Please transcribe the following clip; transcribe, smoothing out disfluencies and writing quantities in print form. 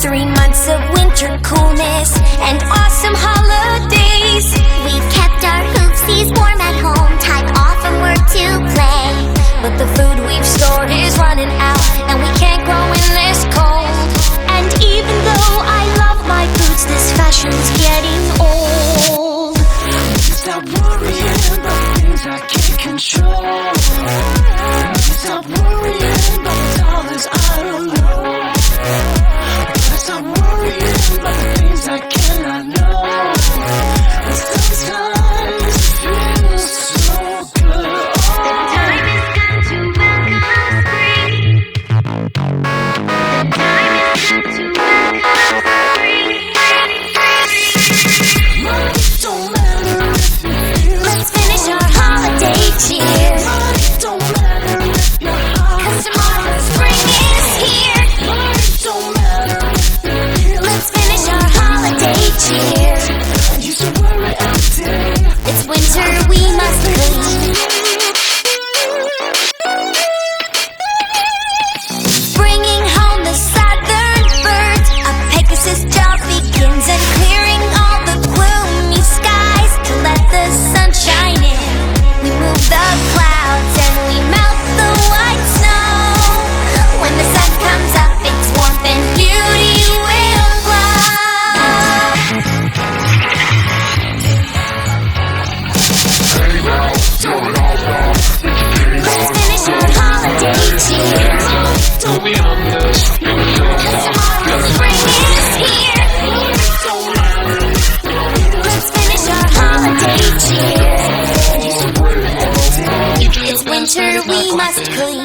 3 months of winter coolness and awesome holidays. We've kept our hoopsies warm at home, time off from work to play. But the food we've stored is running out, and we can't grow in this cold. And even though I love my boots, this fashion's getting old. Stop worrying about the things I can't control. Stop worrying about the dollars I don't know. Stop worrying about the things I cannot know. And sometimes it feels so good. The time has come to welcome spring. The time has come to welcome spring. Money don't matter if you feel. Let's finish our holiday cheer, Money don't matter if you're hot. 'cause tomorrow spring is here. Money don't matter if you feel. Let's finish our holiday cheer. I used to worry every day. It's winter, we must clean. Bringing home the southern birds, a Pegasus job begins, and clearing all the gloomy skies to let the sun shine in. We move the clouds and we melt the white snow. When the sun comes up, its warmth and beauty will glow. Let's finish our holiday cheer. Don't be honest. Tomorrow spring is here. Let's finish our holiday cheer. It's winter, we must clean.